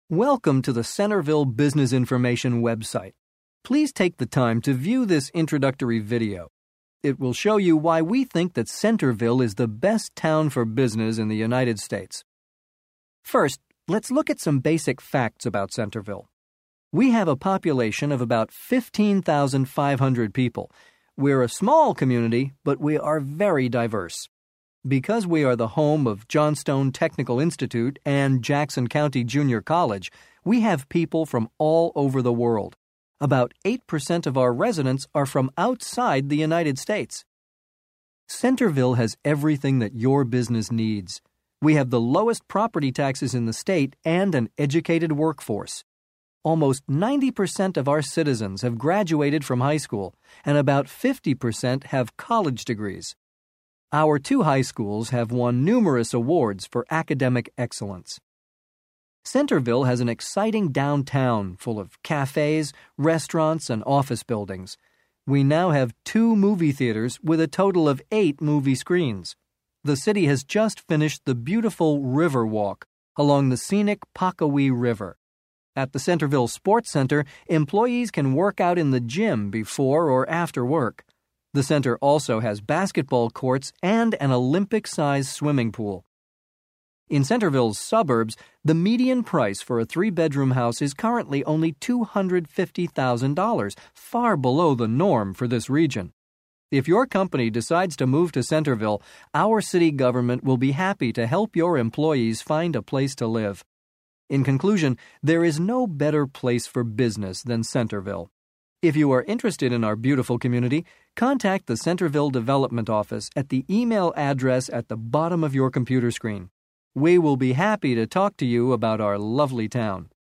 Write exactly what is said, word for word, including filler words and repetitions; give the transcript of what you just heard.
Welcome to the Centerville Business Information website. Please take the time to view this introductory video. It will show you why we think that Centerville is the best town for business in the United States. First, let's look at some basic facts about Centerville. We have a population of about fifteen thousand five hundred people. We're a small community, but we are very diverse. Because we are the home of Johnstone Technical Institute and Jackson County Junior College, we have people from all over the world. About eight percent of our residents are from outside the United States. Centerville has everything that your business needs. We have the lowest property taxes in the state and an educated workforce. Almost ninety percent of our citizens have graduated from high school, and about fifty percent have college degrees. Our two high schools have won numerous awards for academic excellence. Centerville has an exciting downtown full of cafes, restaurants, and office buildings. We now have two movie theaters with a total of eight movie screens. The city has just finished the beautiful River Walk along the scenic Pacawee River. At the Centerville Sports Center, employees can work out in the gym before or after work. The center also has basketball courts and an Olympic-sized swimming pool. In Centerville's suburbs, the median price for a three-bedroom house is currently only two hundred fifty thousand dollars, far below the norm for this region. If your company decides to move to Centerville, our city government will be happy to help your employees find a place to live. In conclusion, there is no better place for business than Centerville. If you are interested in our beautiful community, contact the Centerville Development Office at the email address at the bottom of your computer screen. We will be happy to talk to you about our lovely town.